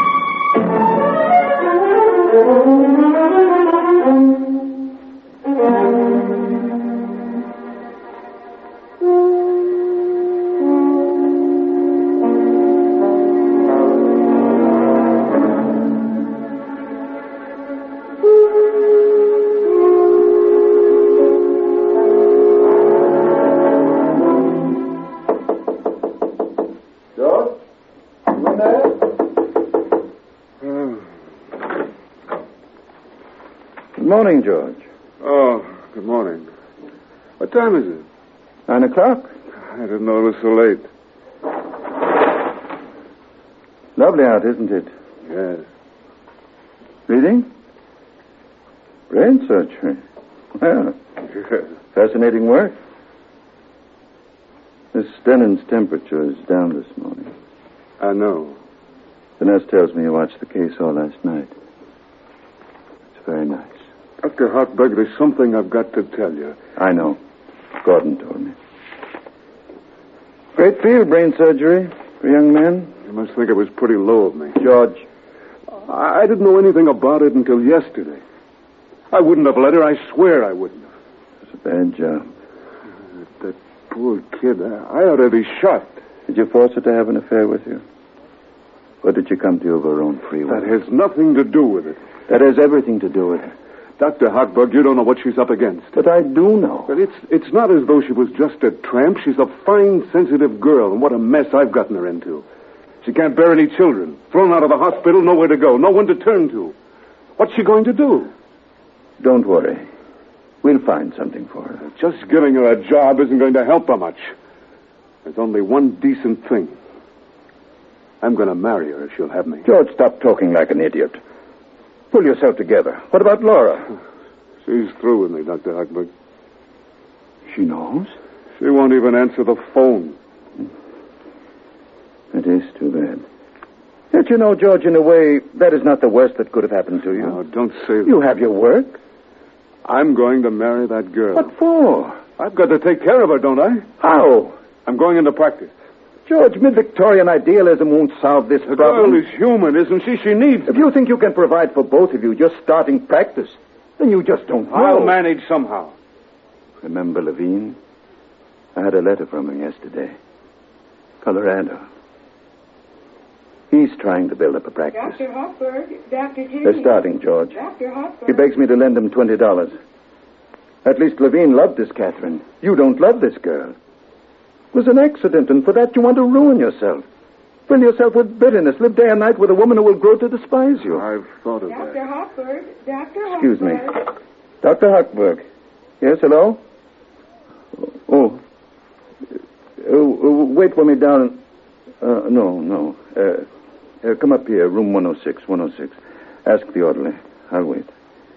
Good morning, George. Oh, good morning. What time is it? Nine o'clock. I didn't know it was so late. Lovely out, isn't it? Yes. Reading? Brain surgery. Well, fascinating work. Miss Dennon's temperature is down this morning. I know. The nurse tells me you watched the case all last night. It's very nice. Doctor Hartberg, there's something I've got to tell you. I know. Gordon told me. Great field, brain surgery for young men. You must think it was pretty low of me. George. I, I didn't know anything about it until yesterday. I wouldn't have let her. I swear I wouldn't have. It's a bad job. That poor kid. I, I ought to be shot. Did you force her to have an affair with you? Or did you come to you of her own free will? That has nothing to do with it. That has everything to do with it. Doctor Hartberg, you don't know what she's up against. But I do know. But it's it's not as though she was just a tramp. She's a fine, sensitive girl, and what a mess I've gotten her into. She can't bear any children. Thrown out of the hospital, nowhere to go, no one to turn to. What's she going to do? Don't worry. We'll find something for her. Just giving her a job isn't going to help her much. There's only one decent thing. I'm going to marry her if she'll have me. George, stop talking like an idiot. Pull yourself together. What about Laura? She's through with me, Doctor Hartberg. She knows? She won't even answer the phone. It is too bad. Yet you know, George, in a way, that is not the worst that could have happened to you. No, don't say that. You have your work. I'm going to marry that girl. What for? I've got to take care of her, don't I? How? I'm going into practice. George, mid-Victorian idealism won't solve this the problem. The girl is human, isn't she? She needs If me. you think you can provide for both of you just starting practice, then you just don't know. I'll manage somehow. Remember Levine? I had a letter from him yesterday. Colorado. He's trying to build up a practice. Doctor Hopberg, Doctor Jimmy. They're starting, George. Doctor Hopberg. He begs me to lend him twenty dollars. At least Levine loved this Catherine. You don't love this girl. It was an accident, and for that you want to ruin yourself. Fill yourself with bitterness. Live day and night with a woman who will grow to despise you. I've thought of Doctor that. Hopberg, Doctor Hopberg. Excuse me. Doctor Hochberg. Yes, hello? Oh. Uh, wait for me down. Uh, no, no. Uh, uh, come up here, room one oh six, one oh six. Ask the orderly. I'll wait.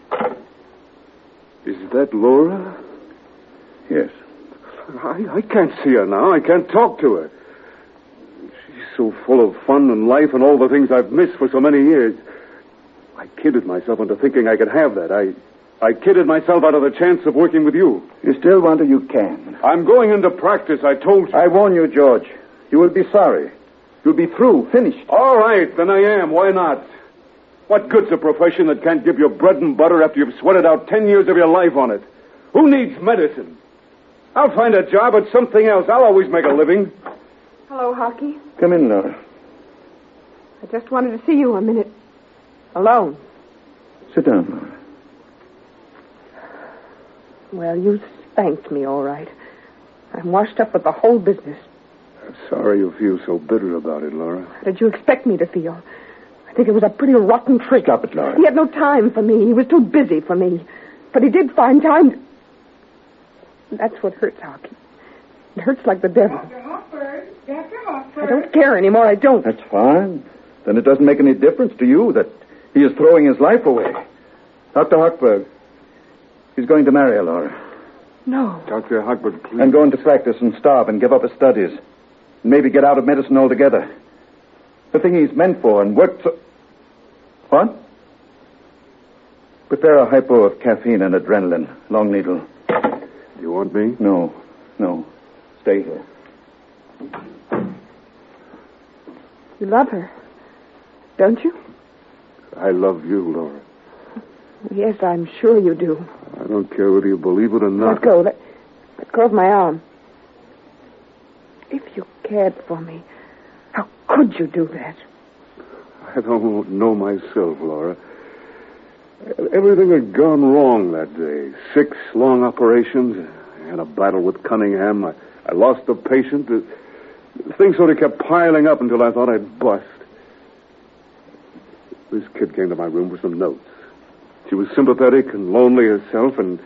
Is that Laura? Yes. I, I can't see her now. I can't talk to her. She's so full of fun and life and all the things I've missed for so many years. I kidded myself into thinking I could have that. I I kidded myself out of the chance of working with you. You still want her, you can. I'm going into practice, I told you. I warn you, George. You will be sorry. You'll be through, finished. All right, then I am. Why not? What good's a profession that can't give you bread and butter after you've sweated out ten years of your life on it? Who needs medicine? I'll find a job at something else. I'll always make a living. Hello, Hockey. Come in, Laura. I just wanted to see you a minute. Alone. Sit down, Laura. Well, you spanked me, all right. I'm washed up with the whole business. I'm sorry you feel so bitter about it, Laura. How did you expect me to feel? I think it was a pretty rotten trick. Stop it, Laura. He had no time for me. He was too busy for me. But he did find time. To... That's what hurts, Hockey. It hurts like the devil. Doctor Hoffberg. Doctor Hoffberg. I don't care anymore. I don't. That's fine. Then it doesn't make any difference to you that he is throwing his life away. Doctor Hochberg, he's going to marry Laura. No. Doctor Hochberg, please. And go into practice and starve and give up his studies. And maybe get out of medicine altogether. The thing he's meant for and worked so... What? Prepare a hypo of caffeine and adrenaline. Long needle. You want me? No. No. Stay here. You love her, don't you? I love you, Laura. Yes, I'm sure you do. I don't care whether you believe it or not. Let go. Let, let go of my arm. If you cared for me, how could you do that? I don't know myself, Laura. Everything had gone wrong that day. Six long operations. I had a battle with Cunningham. I, I lost a patient. Things sort of kept piling up until I thought I'd bust. This kid came to my room with some notes. She was sympathetic and lonely herself, and...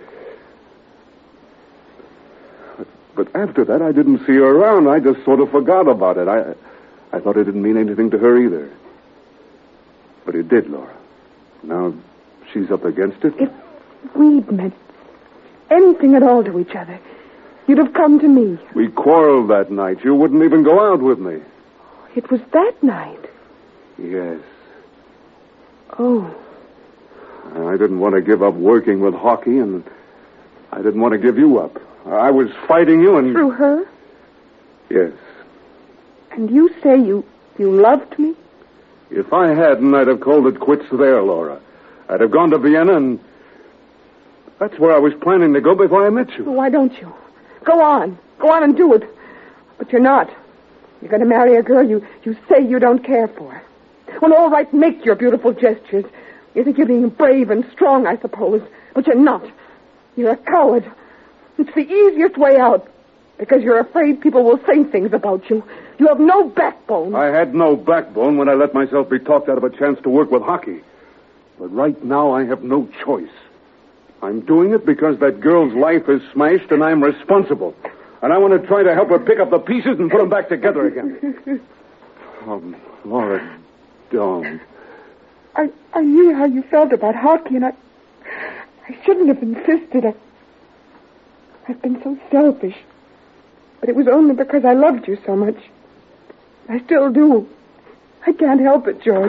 But after that, I didn't see her around. I just sort of forgot about it. I I thought it didn't mean anything to her either. But it did, Laura. Now she's up against it. If we'd meant anything at all to each other, you'd have come to me. We quarreled that night. You wouldn't even go out with me. It was that night. Yes. Oh. I didn't want to give up working with Hockey, and I didn't want to give you up. I was fighting you and... Through her? Yes. And you say you, you loved me? If I hadn't, I'd have called it quits there, Laura. I'd have gone to Vienna, and that's where I was planning to go before I met you. Why don't you? Go on. Go on and do it. But you're not. You're going to marry a girl you, you say you don't care for. Well, all right, make your beautiful gestures. You think you're being brave and strong, I suppose. But you're not. You're a coward. It's the easiest way out. Because you're afraid people will say things about you. You have no backbone. I had no backbone when I let myself be talked out of a chance to work with Hockey. But right now I have no choice. I'm doing it because that girl's life is smashed and I'm responsible. And I want to try to help her pick up the pieces and put them back together again. Um, Laura, don't. I, I knew how you felt about Hockey, and I, I shouldn't have insisted. I, I've been so selfish. But it was only because I loved you so much. I still do. I can't help it, George.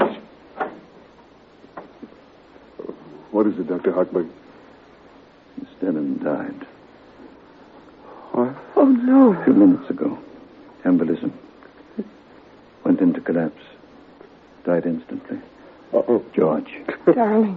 What is it, Doctor Hochberg? Miss Denham died. What? Oh, no. A few minutes ago. Embolism. Went into collapse. Died instantly. Uh-oh. George. Darling.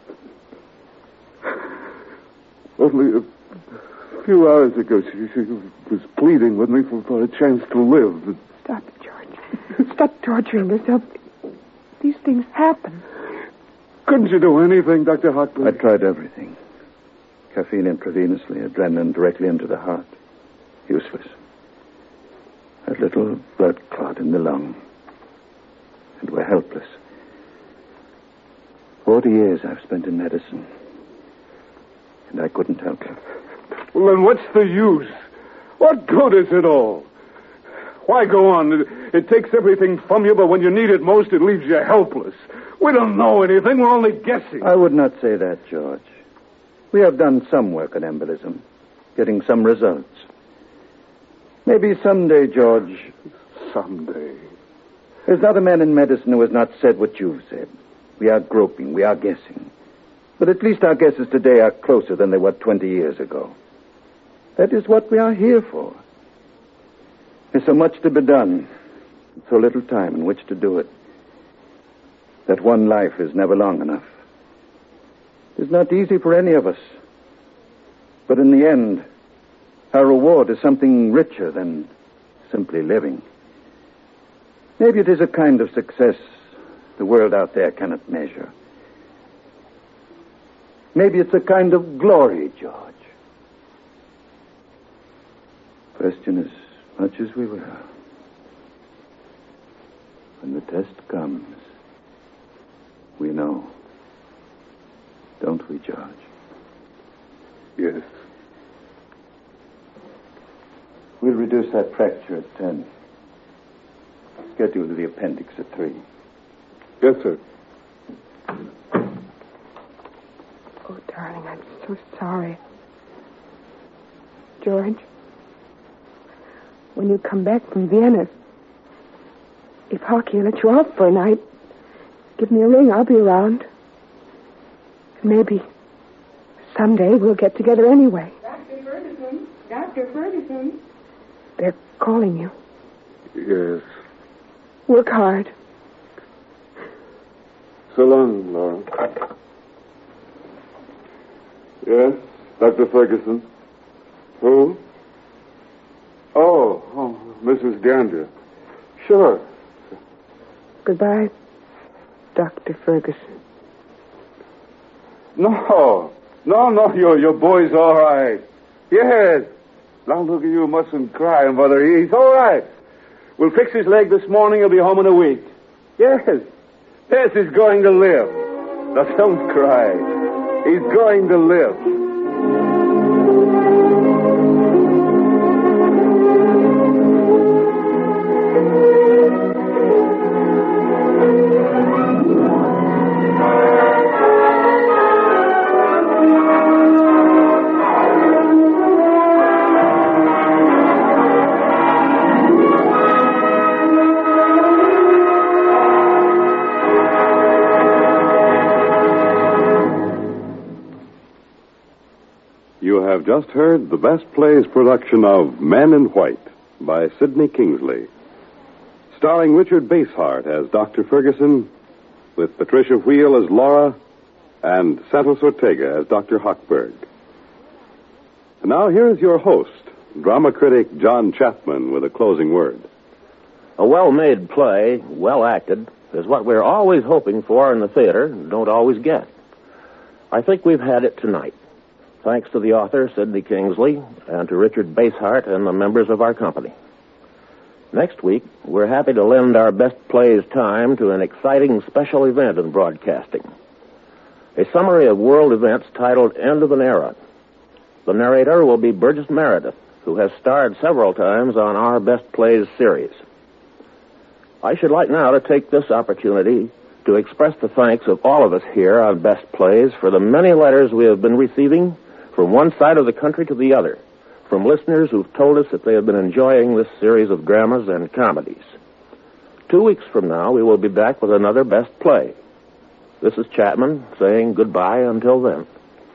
Only a few hours ago, she, she was pleading with me for, for a chance to live. Stop it, George. Stop torturing yourself. These things happen. Couldn't you do anything, Doctor Hochberg? I tried everything. Caffeine intravenously, adrenaline directly into the heart. Useless. A little blood clot in the lung. And we're helpless. Forty years I've spent in medicine. And I couldn't help her. Well, then what's the use? What good is it all? Why go on? It, it takes everything from you, but when you need it most, it leaves you helpless. We don't know anything. We're only guessing. I would not say that, George. We have done some work on embolism, getting some results. Maybe someday, George... Someday. There's not a man in medicine who has not said what you've said. We are groping. We are guessing. But at least our guesses today are closer than they were twenty years ago. That is what we are here for. There's so much to be done, so little time in which to do it, that one life is never long enough. It's not easy for any of us. But in the end, our reward is something richer than simply living. Maybe it is a kind of success the world out there cannot measure. Maybe it's a kind of glory, George. Question as much as we will. When the test comes, We know. Don't we, George? Yes. We'll reduce that fracture at ten. Schedule the appendix at three. Yes, sir. Oh, darling, I'm so sorry. George, when you come back from Vienna, if Hockey will let you out for a night, give me a ring. I'll be around. Maybe someday we'll get together anyway. Doctor Ferguson. Doctor Ferguson. They're calling you. Yes. Work hard. So long, Laura. Yes, Doctor Ferguson. Who? Oh, oh, Missus Gander. Sure. Goodbye, Doctor Ferguson. No, no, no, your your boy's all right. Yes. Now look at you, mustn't cry, Mother. He's all right. We'll fix his leg this morning. He'll be home in a week. Yes. Yes, he's going to live. Now don't cry. He's going to live. You have just heard the Best Plays production of Men in White by Sidney Kingsley, starring Richard Basehart as Doctor Ferguson, with Patricia Wheel as Laura, and Santos Ortega as Doctor Hochberg. And now here's your host, drama critic John Chapman, with a closing word. A well-made play, well acted, is what we're always hoping for in the theater and don't always get. I think we've had it tonight. Thanks to the author, Sidney Kingsley, and to Richard Basehart and the members of our company. Next week, we're happy to lend our Best Plays time to an exciting special event in broadcasting. A summary of world events titled End of an Era. The narrator will be Burgess Meredith, who has starred several times on our Best Plays series. I should like now to take this opportunity to express the thanks of all of us here on Best Plays for the many letters we have been receiving from one side of the country to the other, from listeners who've told us that they have been enjoying this series of dramas and comedies. Two weeks from now, we will be back with another Best Play. This is Chapman saying goodbye until then.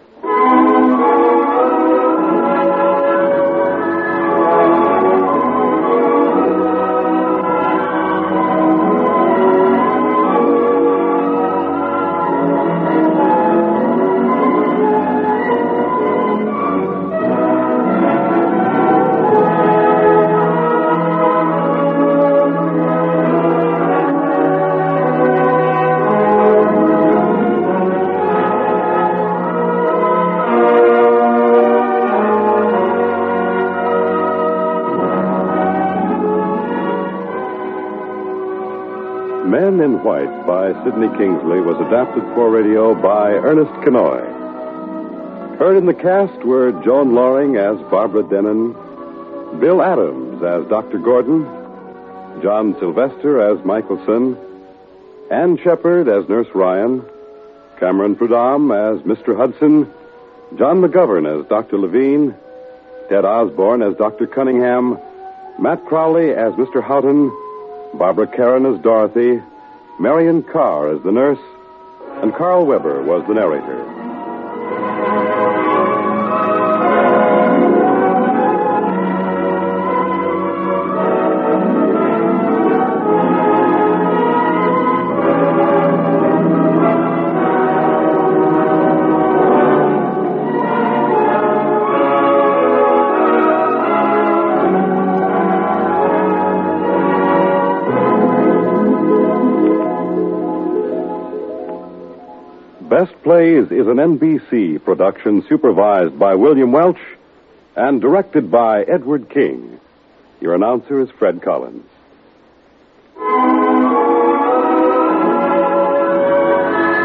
Men in White by Sidney Kingsley was adapted for radio by Ernest Kenoy. Heard in the cast were Joan Loring as Barbara Denon, Bill Adams as Doctor Gordon, John Sylvester as Michelson, Ann Shepard as Nurse Ryan, Cameron Prudhomme as Mister Hudson, John McGovern as Doctor Levine, Ted Osborne as Doctor Cunningham, Matt Crowley as Mister Houghton, Barbara Karen as Dorothy, Marion Carr as the nurse, and Carl Weber was the narrator. Best Plays is an N B C production supervised by William Welch and directed by Edward King. Your announcer is Fred Collins.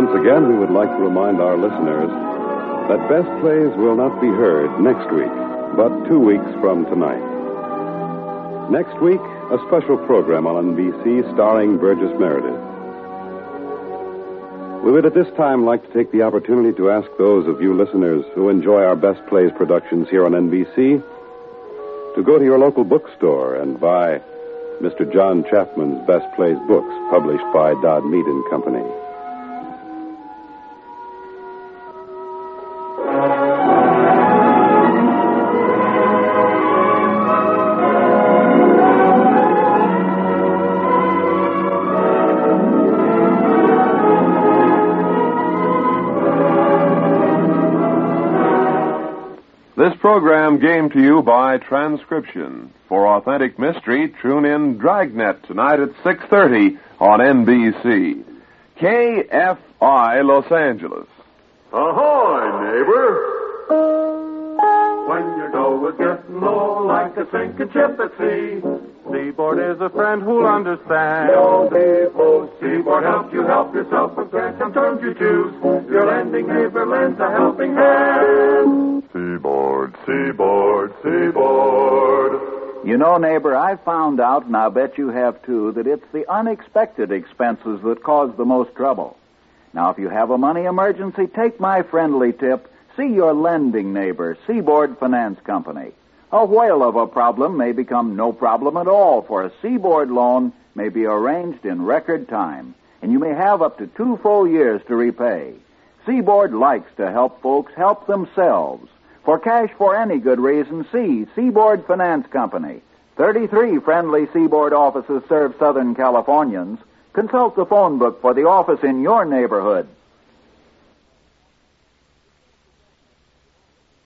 Once again, we would like to remind our listeners that Best Plays will not be heard next week, but two weeks from tonight. Next week, a special program on N B C starring Burgess Meredith. We would at this time like to take the opportunity to ask those of you listeners who enjoy our Best Plays productions here on N B C to go to your local bookstore and buy Mister John Chapman's Best Plays books, published by Dodd Mead and Company. This program came to you by transcription. For authentic mystery, tune in Dragnet tonight at six thirty on N B C. K F I Los Angeles. Ahoy, neighbor! When your dough is getting low like a sinking ship at sea, Seaboard is a friend who'll understand. Your people, Seaboard helps you help yourself with grants and terms you choose. Your lending neighbor lends a helping hand. Seaboard, Seaboard, Seaboard. You know, neighbor, I've found out, and I'll bet you have too, that it's the unexpected expenses that cause the most trouble. Now, if you have a money emergency, take my friendly tip. See your lending neighbor, Seaboard Finance Company. A whale of a problem may become no problem at all, for a Seaboard loan may be arranged in record time, and you may have up to two full years to repay. Seaboard likes to help folks help themselves. For cash for any good reason, see Seaboard Finance Company. thirty-three friendly Seaboard offices serve Southern Californians. Consult the phone book for the office in your neighborhood.